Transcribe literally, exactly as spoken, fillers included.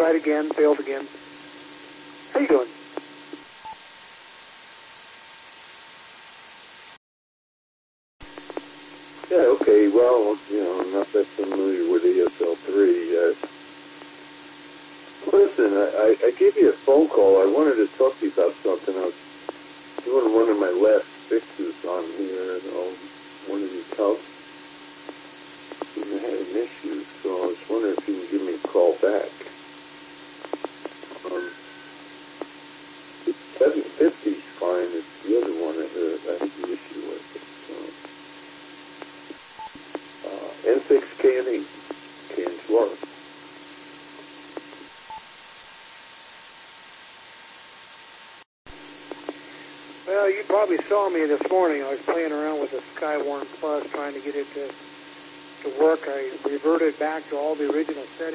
tried again, failed again. How you doing? Yeah, okay, well, you know, I'm not that familiar with A S L three. Uh, listen, I, I gave you a phone call. I wanted to talk to you about something. I was doing one of my last fixes on here, and um, one of these houses had an issue, so I was wondering if you can give me a call back. Um, seven fifty is fine. It's the other one that uh, I had the issue with. So, uh, N six K and E, K and Suarez. Well, you probably saw me this morning. I was playing around with the Skywarn Plus, trying to get it to, to work. I reverted back to all the original settings.